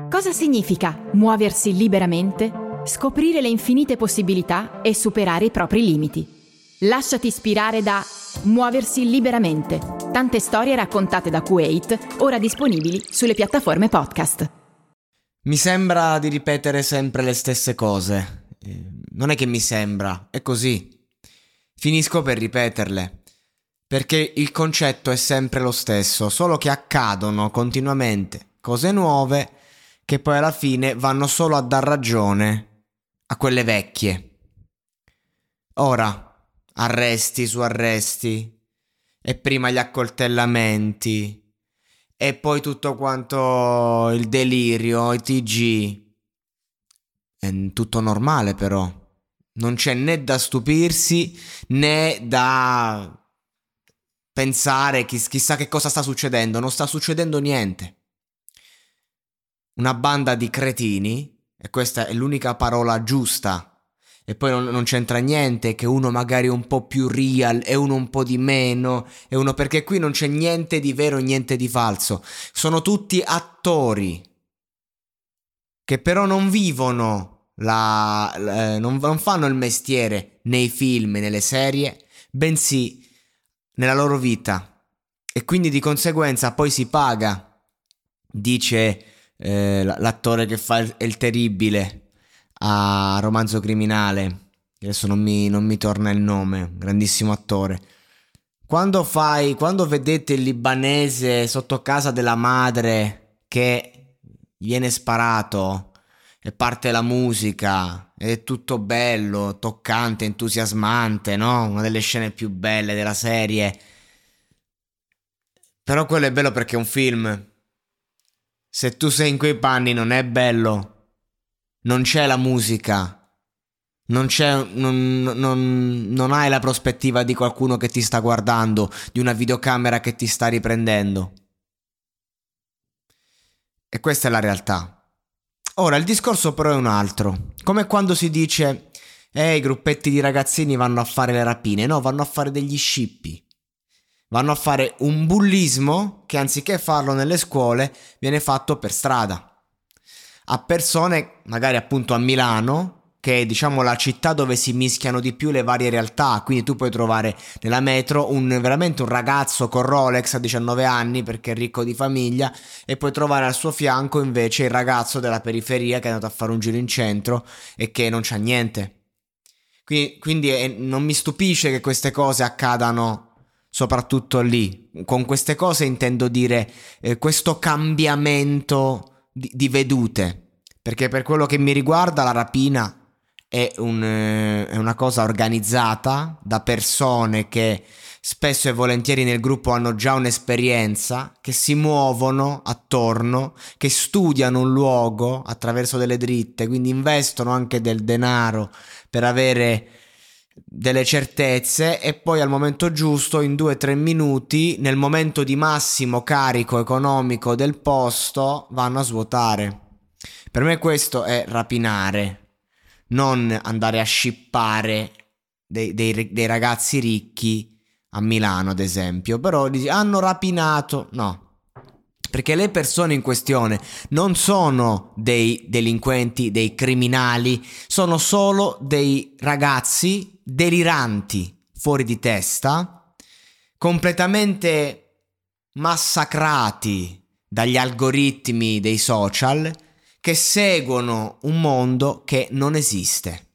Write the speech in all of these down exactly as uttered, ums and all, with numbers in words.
Cosa significa muoversi liberamente, scoprire le infinite possibilità e superare i propri limiti? Lasciati ispirare da Muoversi liberamente. Tante storie raccontate da Kuwait, ora disponibili sulle piattaforme podcast. Mi sembra di ripetere sempre le stesse cose. Eh, non è che mi sembra, è così. Finisco per ripeterle. Perché il concetto è sempre lo stesso, solo che accadono continuamente cose nuove che poi alla fine vanno solo a dar ragione a quelle vecchie. Ora, arresti su arresti, e prima gli accoltellamenti, e poi tutto quanto il delirio, i T G. È tutto normale però. Non c'è né da stupirsi né da pensare chiss- chissà che cosa sta succedendo. Non sta succedendo niente. Una banda di cretini, e questa è l'unica parola giusta, e poi non, non c'entra niente che uno magari è un po' più real e uno un po' di meno, e uno, perché qui non c'è niente di vero, niente di falso. Sono tutti attori che però non vivono la, la non, non fanno il mestiere nei film, nelle serie, bensì nella loro vita, e quindi di conseguenza poi si paga. Dice eh, l'attore che fa il, il terribile a Romanzo Criminale, adesso non mi, non mi torna il nome, grandissimo attore. Quando fai, quando vedete il libanese sotto casa della madre che viene sparato e parte la musica, è tutto bello, toccante, entusiasmante, no? Una delle scene più belle della serie. Però quello è bello perché è un film. Se tu sei in quei panni non è bello. Non c'è la musica. Non c'è, non, non, non hai la prospettiva di qualcuno che ti sta guardando, di una videocamera che ti sta riprendendo. E questa è la realtà. Ora, il discorso però è un altro. Come quando si dice eh, i gruppetti di ragazzini vanno a fare le rapine. No, vanno a fare degli scippi. Vanno a fare un bullismo che anziché farlo nelle scuole viene fatto per strada. A persone, magari appunto a Milano, che è diciamo la città dove si mischiano di più le varie realtà. Quindi tu puoi trovare nella metro un veramente un ragazzo con Rolex a diciannove anni perché è ricco di famiglia, e puoi trovare al suo fianco invece il ragazzo della periferia che è andato a fare un giro in centro e che non c'ha niente. Quindi, quindi è, non mi stupisce che queste cose accadano soprattutto lì. Con queste cose intendo dire eh, questo cambiamento di, di vedute, perché per quello che mi riguarda la rapina è, un, eh, è una cosa organizzata da persone che spesso e volentieri nel gruppo hanno già un'esperienza, che si muovono attorno, che studiano un luogo attraverso delle dritte, quindi investono anche del denaro per avere delle certezze, e poi al momento giusto, in due o tre minuti, nel momento di massimo carico economico del posto, vanno a svuotare. Per me questo è rapinare, non andare a scippare dei, dei, dei ragazzi ricchi a Milano ad esempio. Però hanno rapinato, no, perché le persone in questione non sono dei delinquenti, dei criminali, sono solo dei ragazzi deliranti, fuori di testa, completamente massacrati dagli algoritmi dei social, che seguono un mondo che non esiste.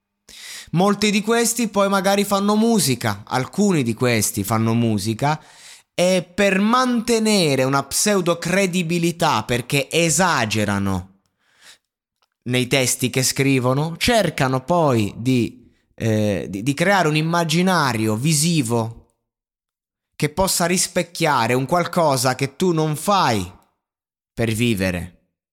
Molti di questi poi magari fanno musica, alcuni di questi fanno musica, e per mantenere una pseudo credibilità, perché esagerano nei testi che scrivono, cercano poi di, eh, di, di creare un immaginario visivo che possa rispecchiare un qualcosa che tu non fai per vivere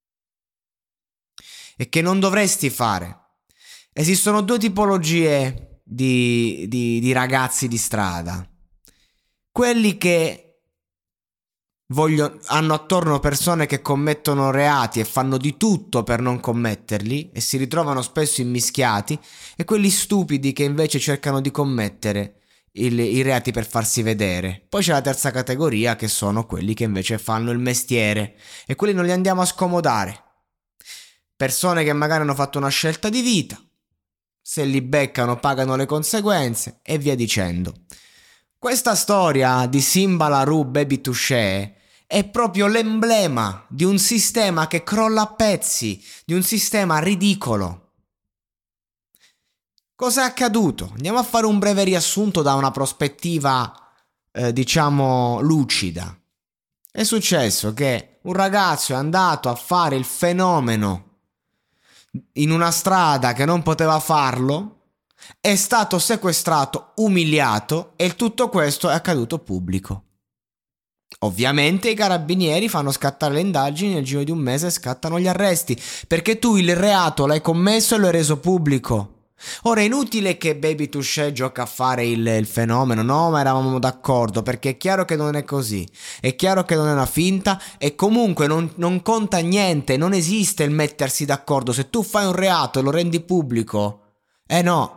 e che non dovresti fare. Esistono due tipologie di, di, di ragazzi di strada. Quelli che vogliono, hanno attorno persone che commettono reati e fanno di tutto per non commetterli e si ritrovano spesso immischiati, e quelli stupidi che invece cercano di commettere il, i reati per farsi vedere. Poi c'è la terza categoria, che sono quelli che invece fanno il mestiere, e quelli non li andiamo a scomodare. persone che magari hanno fatto una scelta di vita, se li beccano pagano le conseguenze e via dicendo. Questa storia di Simba Larù Baby Touché è proprio l'emblema di un sistema che crolla a pezzi, di un sistema ridicolo. Cosa è accaduto? Andiamo a fare un breve riassunto da una prospettiva, eh, diciamo, lucida. È successo che un ragazzo è andato a fare il fenomeno in una strada che non poteva farlo, è stato sequestrato, umiliato e tutto questo è accaduto pubblico. Ovviamente i carabinieri fanno scattare le indagini, nel giro di un mese scattano gli arresti, perché tu il reato l'hai commesso e lo hai reso pubblico. Ora è inutile che Baby Touché gioca a fare il, il fenomeno, no, ma eravamo d'accordo, perché è chiaro che non è così, è chiaro che non è una finta e comunque non, non conta niente, non esiste il mettersi d'accordo. Se tu fai un reato e lo rendi pubblico, eh no,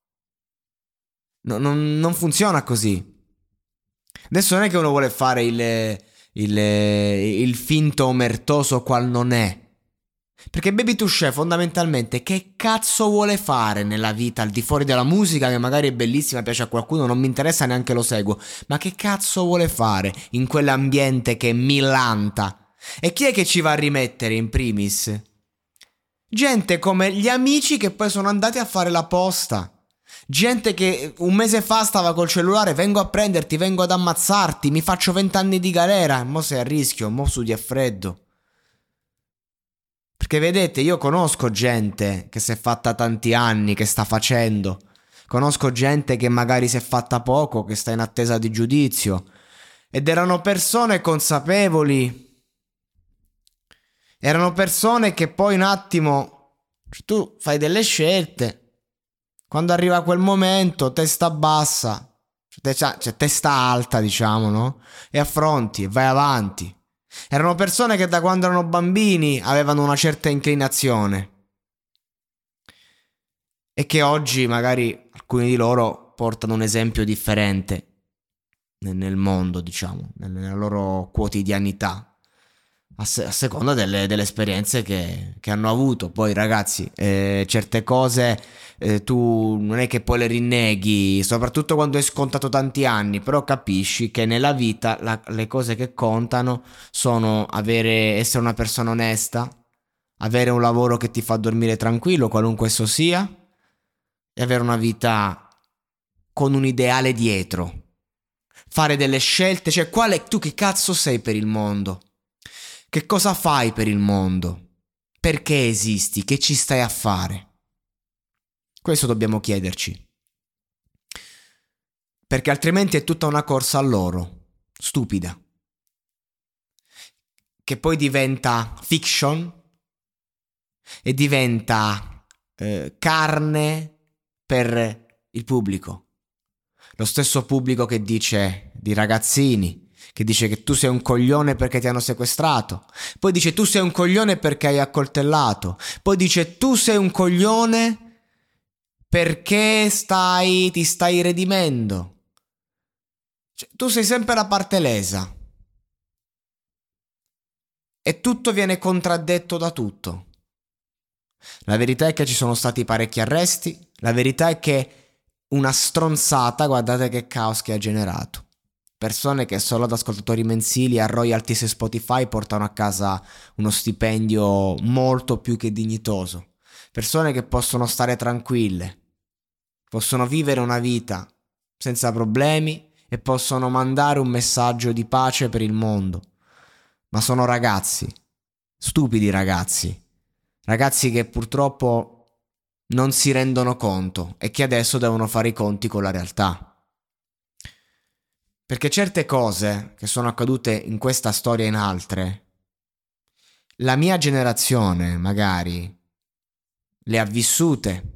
no non, non funziona così. Adesso non è che uno vuole fare il, il, il finto omertoso qual non è. Perché Baby Touché fondamentalmente che cazzo vuole fare nella vita al di fuori della musica, che magari è bellissima, piace a qualcuno, non mi interessa, neanche lo seguo, ma che cazzo vuole fare in quell'ambiente che millanta? E chi è che ci va a rimettere in primis? Gente come gli amici che poi sono andati a fare la posta. Gente che un mese fa stava col cellulare, vengo a prenderti, vengo ad ammazzarti, mi faccio vent'anni di galera, mo sei a rischio, mo sudi a freddo. Perché vedete, io conosco gente che si è fatta tanti anni, che sta facendo. Conosco gente che magari si è fatta poco, che sta in attesa di giudizio. Ed erano persone consapevoli. Erano persone che poi un attimo, tu fai delle scelte. Quando arriva quel momento, testa bassa, cioè testa alta, diciamo, no? E affronti, e vai avanti. Erano persone che da quando erano bambini avevano una certa inclinazione e che oggi magari alcuni di loro portano un esempio differente nel mondo, diciamo, nella loro quotidianità, a, se- a seconda delle, delle esperienze che, che hanno avuto. Poi ragazzi, eh, certe cose eh, tu non è che poi le rinneghi, soprattutto quando hai scontato tanti anni, però capisci che nella vita la, le cose che contano sono avere, essere una persona onesta, avere un lavoro che ti fa dormire tranquillo, qualunque esso sia, e avere una vita con un ideale dietro, fare delle scelte, cioè quale, tu che cazzo sei per il mondo? Che cosa fai per il mondo? Perché esisti? Che ci stai a fare? Questo dobbiamo chiederci. Perché altrimenti è tutta una corsa all'oro, stupida, che poi diventa fiction e diventa eh, carne per il pubblico. Lo stesso pubblico che dice di ragazzini, che dice che tu sei un coglione perché ti hanno sequestrato, poi dice tu sei un coglione perché hai accoltellato, poi dice tu sei un coglione perché stai, ti stai redimendo. Cioè, tu sei sempre la parte lesa e tutto viene contraddetto da tutto. La verità è che ci sono stati parecchi arresti, la verità è che una stronzata, guardate che caos che ha generato. Persone che solo ad ascoltatori mensili a royalties e Spotify portano a casa uno stipendio molto più che dignitoso. Persone che possono stare tranquille, possono vivere una vita senza problemi e possono mandare un messaggio di pace per il mondo. Ma sono ragazzi, stupidi ragazzi, ragazzi che purtroppo non si rendono conto e che adesso devono fare i conti con la realtà. Perché certe cose che sono accadute in questa storia e in altre, la mia generazione magari le ha vissute,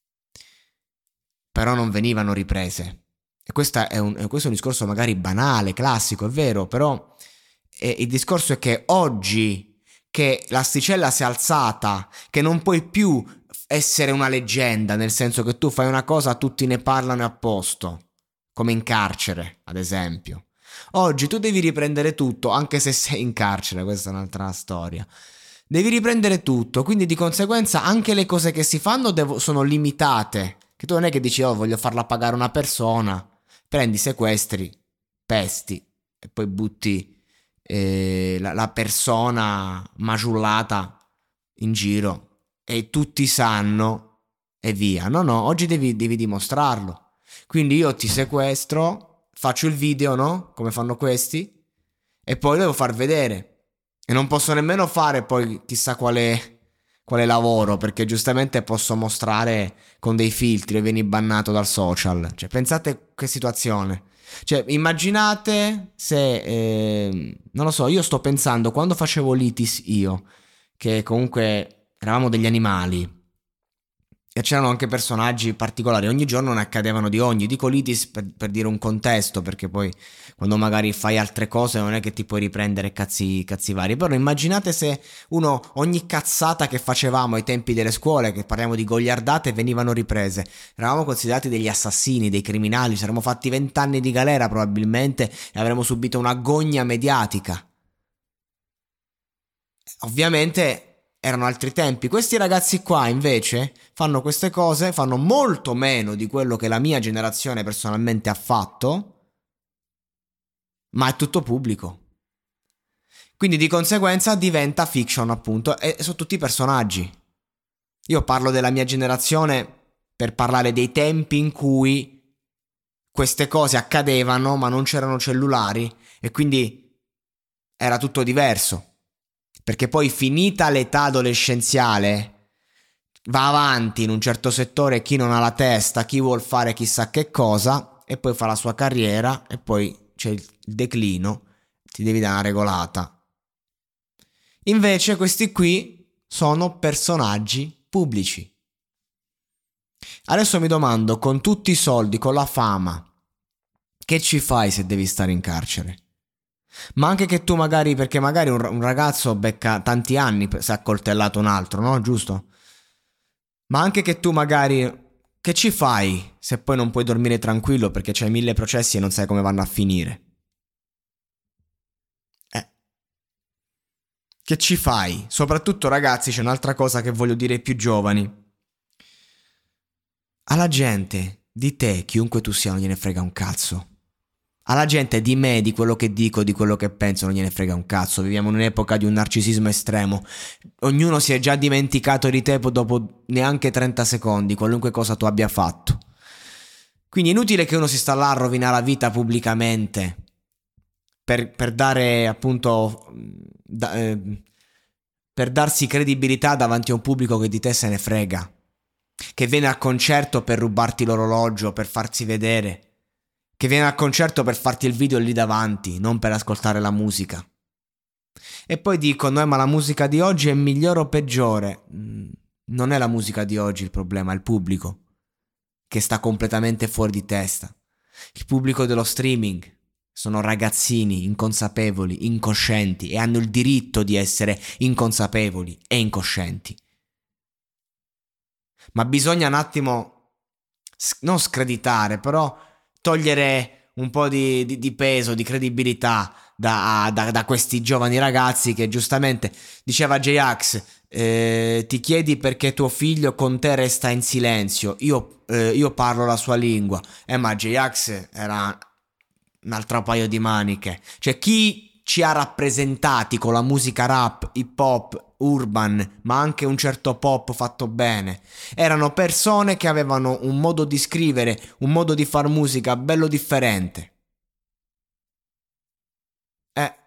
però non venivano riprese. E questo è un, questo è un discorso magari banale, classico, è vero, però eh, il discorso è che oggi che l'asticella si è alzata, che non puoi più essere una leggenda, nel senso che tu fai una cosa, tutti ne parlano a posto. Come in carcere, ad esempio. Oggi tu devi riprendere tutto, anche se sei in carcere, questa è un'altra storia. Devi riprendere tutto, quindi di conseguenza anche le cose che si fanno devo- sono limitate. Che tu non è che dici, oh, voglio farla pagare una persona, prendi, sequestri, pesti e poi butti eh, la, la persona maciullata in giro e tutti sanno e via. No, no, oggi devi, devi dimostrarlo. Quindi io ti sequestro, faccio il video, no? Come fanno questi, e poi devo far vedere. E non posso nemmeno fare poi chissà quale, quale lavoro, perché giustamente posso mostrare con dei filtri e vieni bannato dal social. Cioè, pensate che situazione. Cioè, immaginate se, eh, non lo so, io sto pensando, quando facevo l'Itis io, che comunque eravamo degli animali, e c'erano anche personaggi particolari, ogni giorno ne accadevano di ogni. Dico l'Itis per, per dire un contesto, perché poi quando magari fai altre cose non è che ti puoi riprendere cazzi, cazzi vari. Però immaginate se uno, ogni cazzata che facevamo ai tempi delle scuole, che parliamo di goliardate, venivano riprese. Eravamo considerati degli assassini, dei criminali, ci saremmo fatti vent'anni di galera probabilmente e avremmo subito una gogna mediatica. Ovviamente erano altri tempi. Questi ragazzi qua invece fanno queste cose, fanno molto meno di quello che la mia generazione personalmente ha fatto, ma è tutto pubblico. Quindi di conseguenza diventa fiction, appunto, e sono tutti personaggi. Io parlo della mia generazione per parlare dei tempi in cui queste cose accadevano, ma non c'erano cellulari e quindi era tutto diverso. Perché poi, finita l'età adolescenziale, va avanti in un certo settore chi non ha la testa, chi vuol fare chissà che cosa, e poi fa la sua carriera, e poi c'è il declino, ti devi dare una regolata. Invece questi qui sono personaggi pubblici. Adesso mi domando, con tutti i soldi, con la fama, che ci fai se devi stare in carcere? Ma anche che tu magari, perché magari un, un ragazzo becca tanti anni se ha accoltellato un altro, no? Giusto? Ma anche che tu magari, che ci fai se poi non puoi dormire tranquillo perché c'hai mille processi e non sai come vanno a finire? Eh. Che ci fai? Soprattutto, ragazzi, c'è un'altra cosa che voglio dire ai più giovani. Alla gente, di te, chiunque tu sia, non gliene frega un cazzo. Alla gente di me, di quello che dico, di quello che penso, non gliene frega un cazzo. Viviamo in un'epoca di un narcisismo estremo. Ognuno si è già dimenticato di te dopo neanche trenta secondi, qualunque cosa tu abbia fatto. Quindi è inutile che uno si sta là a rovinare la vita pubblicamente per, per dare appunto da, eh, per darsi credibilità davanti a un pubblico che di te se ne frega, che viene al concerto per rubarti l'orologio, per farsi vedere, che viene al concerto per farti il video lì davanti, non per ascoltare la musica. E poi dicono, eh, ma la musica di oggi è migliore o peggiore? Mm, non è la musica di oggi il problema, è il pubblico, che sta completamente fuori di testa. Il pubblico dello streaming sono ragazzini inconsapevoli, incoscienti, e hanno il diritto di essere inconsapevoli e incoscienti. Ma bisogna un attimo, non screditare, però togliere un po' di, di, di peso, di credibilità da, da, da questi giovani ragazzi che giustamente, diceva J-Ax, eh, ti chiedi perché tuo figlio con te resta in silenzio, io, eh, io parlo la sua lingua. Eh, ma J-Ax era un altro paio di maniche. Cioè, chi ci ha rappresentati con la musica rap, hip hop, urban, ma anche un certo pop fatto bene, erano persone che avevano un modo di scrivere, un modo di far musica bello differente. Eh,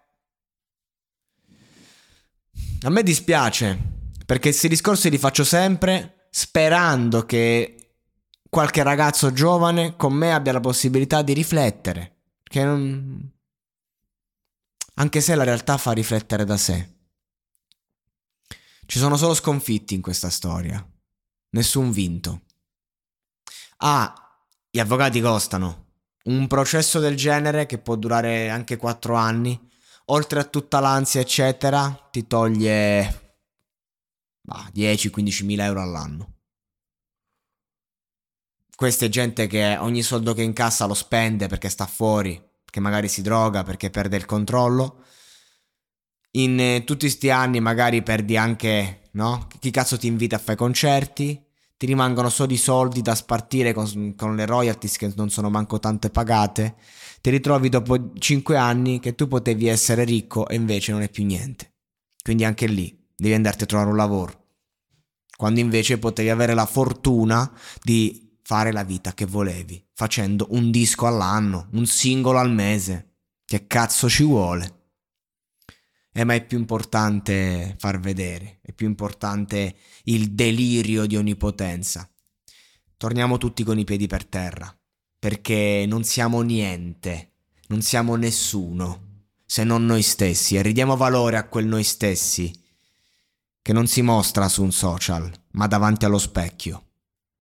a me dispiace, perché questi discorsi li faccio sempre sperando che qualche ragazzo giovane con me abbia la possibilità di riflettere, che non... anche se la realtà fa riflettere da sé. Ci sono solo sconfitti in questa storia, nessun vinto. Ah, gli avvocati costano. Un processo del genere, che può durare anche quattro anni, oltre a tutta l'ansia eccetera, ti toglie bah, dieci quindici mila euro all'anno. Questa è gente che ogni soldo che incassa lo spende perché sta fuori, perché magari si droga, perché perde il controllo, in eh, tutti sti anni magari perdi anche, no? Chi cazzo ti invita a fare concerti? Ti rimangono solo i soldi da spartire con, con le royalties che non sono manco tante pagate. Ti ritrovi dopo cinque anni che tu potevi essere ricco e invece non è più niente. Quindi anche lì devi andarti a trovare un lavoro, quando invece potevi avere la fortuna di fare la vita che volevi, facendo un disco all'anno, un singolo al mese. Che cazzo ci vuole? Eh, ma è più importante far vedere, è più importante il delirio di onnipotenza. Torniamo tutti con i piedi per terra, perché non siamo niente, non siamo nessuno, se non noi stessi, e ridiamo valore a quel noi stessi che non si mostra su un social, ma davanti allo specchio.